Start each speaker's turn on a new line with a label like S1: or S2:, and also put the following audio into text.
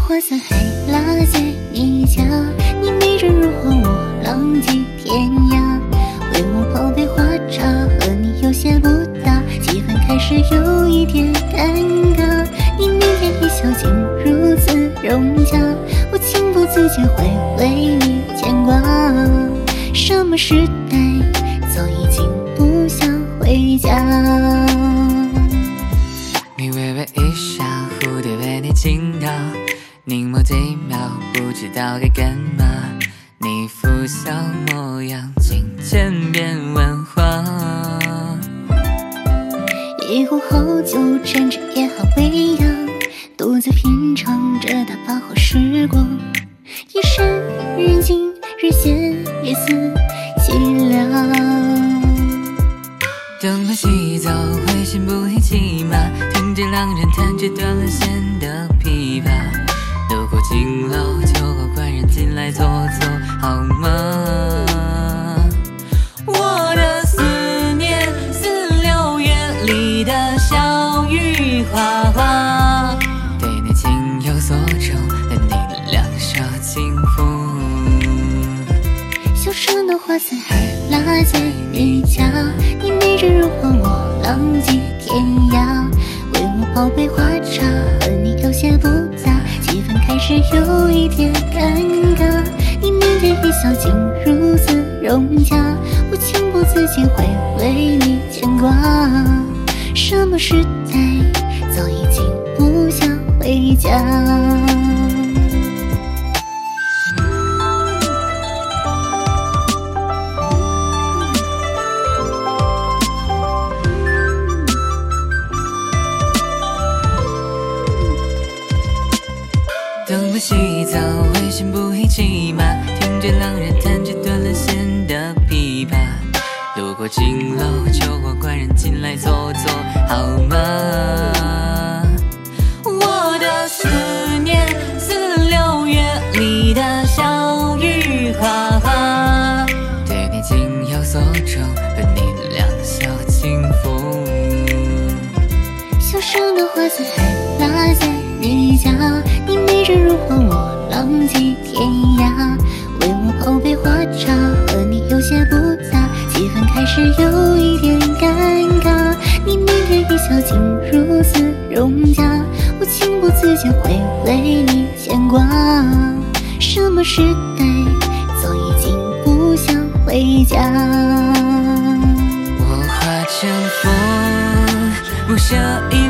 S1: 花伞还落在你家，你美人如花，我浪迹天涯。为我泡杯花茶，和你有些不搭，气氛开始有一点尴尬。你腼腆一笑，竟如此融洽，我情不自禁会为你牵挂。什么时代，早已经不想回家。
S2: 你微微一笑，蝴蝶为你倾倒，凝眸几秒，不知道该干嘛。你拂晓模样，镜前变文化。
S1: 一壶好酒，趁着夜好微扬，独自品尝着它发后时光。夜深人静，日闲夜思凄凉。
S2: 等他洗澡，会心不一骑马，听见两人弹着断了弦的琵琶。路过金楼，酒后官人进来坐坐好吗？我的思念似六月里的小雨哗哗，对你情有所钟，对你两手轻抚。
S1: 小声的花伞还落在你家，你美人如花，我浪迹天涯。为我泡杯花茶，和你有些不搭，气氛开始有一点尴尬。你腼腆一笑，竟如此融洽，我情不自禁会为你牵挂。什么时代，早已经不想回家。
S2: 等他洗澡，会心不一骑马，听见两人弹着断了弦的琵琶。路过金楼，酒后官人进来坐坐好吗？我的思念似六月里的小雨哗哗，对你情有所钟，和你两手轻抚。
S1: 小声的花伞还落在你家，你美人如花，我浪迹天涯。为我泡杯花茶，和你有些不搭，气氛开始有一点尴尬。你腼腆一笑，竟如此融洽，我情不自禁会为你牵挂。什么时代，早已经不想回家。
S2: 我化成风，不舍一